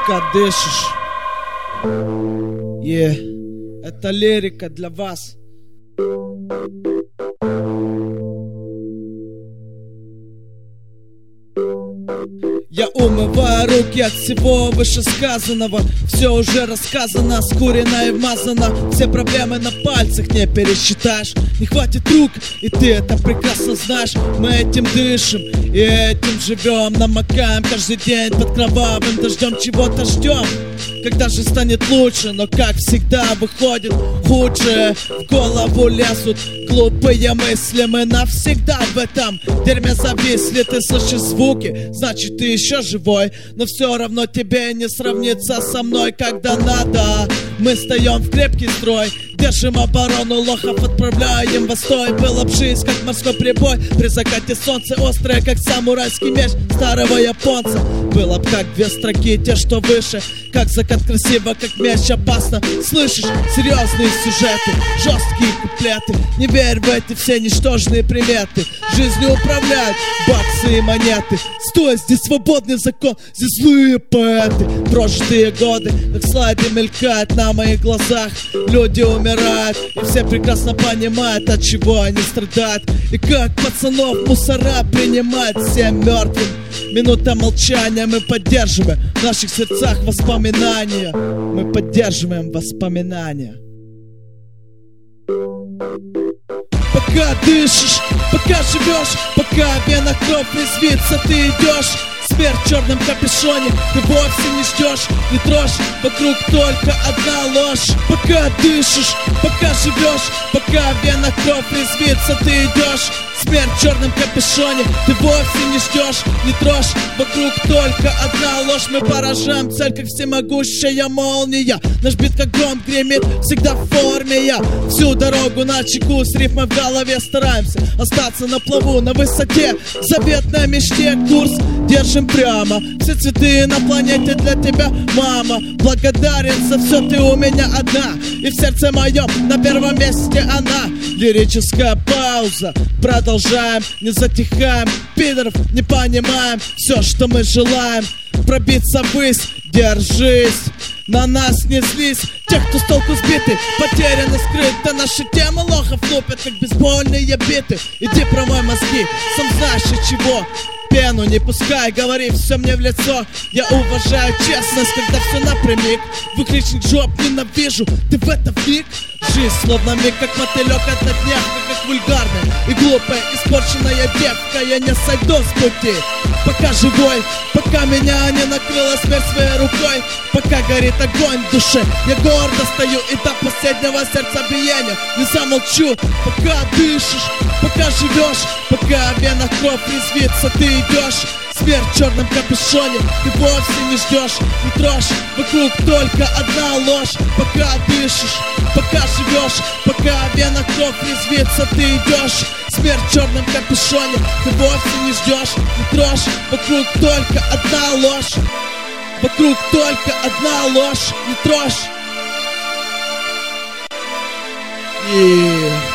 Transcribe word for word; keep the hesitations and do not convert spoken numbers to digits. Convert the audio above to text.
пока дышишь. Yeah. Это лирика для вас. Я умываю руки от всего вышесказанного. Все уже рассказано, скурено и вмазано. Все проблемы на пальцах не пересчитаешь. Не хватит рук, и ты это прекрасно знаешь. Мы этим дышим и этим живем. Намокаем каждый день под кровавым дождем. Чего-то ждем, когда же станет лучше. Но как всегда выходит худшее. В голову лезут глупые мысли. Мы навсегда в этом дерьме зависли. Ты слышишь звуки, значит ты еще живой. Но все равно тебе не сравнится со мной. Когда надо, мы встаем в крепкий строй. Держим оборону, лохов отправляем в стой. Была б жизнь, как морской прибой. При закате солнце острое, как самурайский меч старого японца. Было б как две строки, те, что выше. Как закат красиво, как меч опасно. Слышишь, серьезные сюжеты, жесткие куплеты. Не верь в эти все ничтожные приметы. Жизнью управляют баксы и монеты. Стой, здесь свободный закон, здесь злые поэты. Прожитые годы, как слайды мелькают на моих глазах. Люди умирают, и все прекрасно понимают, от чего они страдают. И как пацанов мусора принимают всем мертвым. Минута молчания, мы поддерживаем в наших сердцах воспоминания. Мы поддерживаем воспоминания. Пока дышишь, пока живешь, пока в венах кровь резвится, ты идешь. Смерть в черном капюшоне, ты вовсе не ждешь. Не трожь, вокруг только одна ложь. Пока дышишь, пока живешь, пока в венах кровь резвится, ты идешь. Смерть в черном капюшоне, ты вовсе не ждешь. Не трожь, вокруг только одна ложь. Мы поражаем цель, как всемогущая молния. Наш бит как гром гремит, всегда в форме я. Всю дорогу на чеку, с рифмой в голове стараемся остаться на плаву, на высоте. Заветной мечте курс держим прямо. Все цветы на планете для тебя, мама. Благодарен за все, ты у меня одна. И в сердце моем на первом месте она. Лирическая пауза, продолжаем, не затихаем. Пидоров не понимаем, все, что мы желаем. Пробиться ввысь, держись. На нас не злись, тех, кто с толку сбиты, потеряны, скрыты. Наши темы лохов лупят, как бейсбольные биты. Иди промой мозги, сам знаешь от чего. Пену не пускай, говори все мне в лицо. Я уважаю честность, когда все напрямик. Выкричник жоп ненавижу, ты в это вник. Жизнь словно миг, как мотылек однодневка, как вульгарная и глупая, испорченная девка. Я не сойду с пути, пока живой, пока меня не накрыла смерть своей рукой. Пока горит огонь в душе, я гордо стою и до последнего сердцебиения не замолчу. Пока дышишь, пока живешь, пока в венах кровь резвится, ты идешь. Смерть в черном капюшоне, ты вовсе не ждешь. Не трожь, вокруг только одна ложь. Пока дышишь, пока живешь, пока в венах кровь резвится, ты идешь. Смерть в черном капюшоне, ты вовсе не ждешь. Не трожь, вокруг только одна ложь. Вокруг только одна ложь, не трожь. Yeah.